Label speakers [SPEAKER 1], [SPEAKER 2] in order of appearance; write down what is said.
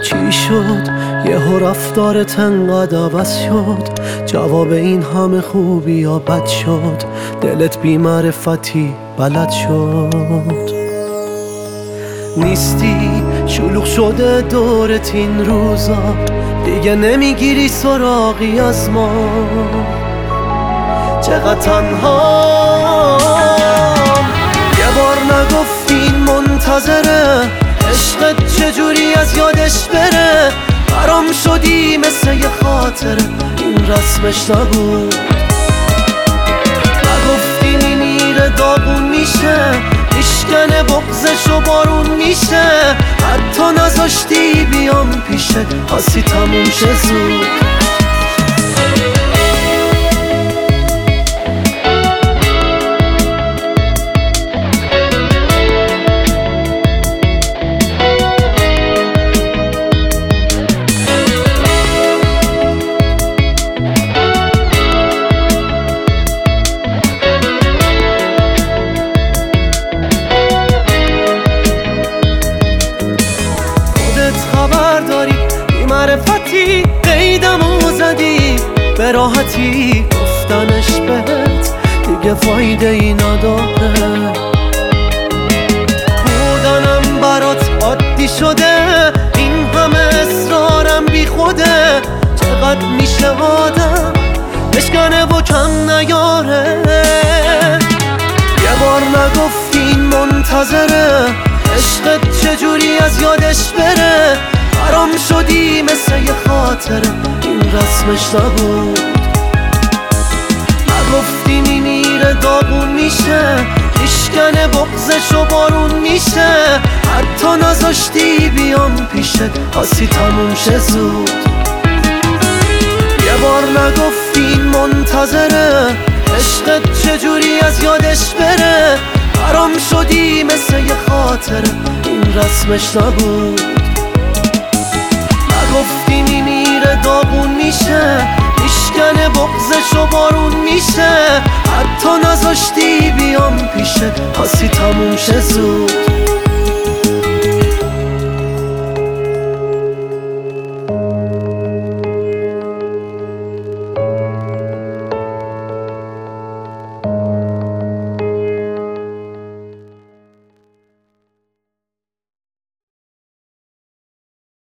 [SPEAKER 1] چی شد یهو رفتارت انقدر عوض شد؟ جواب این همه خوبی یا بد شد؟ دلت بی معرفتی بلد شد؟ نیستی شلوغ شده دورت این روزا، دیگه نمیگیری سراغی از ما. چقدر تنها یه بار نگفتین منتظره، عشقت چجوری از یادش بره؟ برام شدی مثل یه خاطره، این رسمش نبود. نگفتین میره داغون میشه، میشکنه بغضش و بارون میشه. حتی نذاشتی بیام پیشه، خاصی تموم شه زود. معرفتی قیدمو زدی، به راحتی گفتنش بهت دیگه فایده ای نداره. بودنم برات عادی شده، این همه اصرارم بی خوده. چقدر میشه آدم بشکنه و کم نیاره؟ یه بار نگفتین منتظره، عشقت چجوری از یادش بره؟ برام شدی مثل یه خاطره، این رسمش نبود. نگفتی میره داغون میشه، میشکنه بغضش و بارون میشه. حتی نذاشتی بیام پیشه، خاصی تموم شه زود. یه بار نگفتین منتظره، عشقت چجوری از یادش بره؟ برام شدی مثل یه خاطره، این رسمش نبود. گفتی میره داغون میشه، میشکنه بغضش و بارون میشه. حتی نذاشتی بیام پیشه، خاصی تموم شه زود.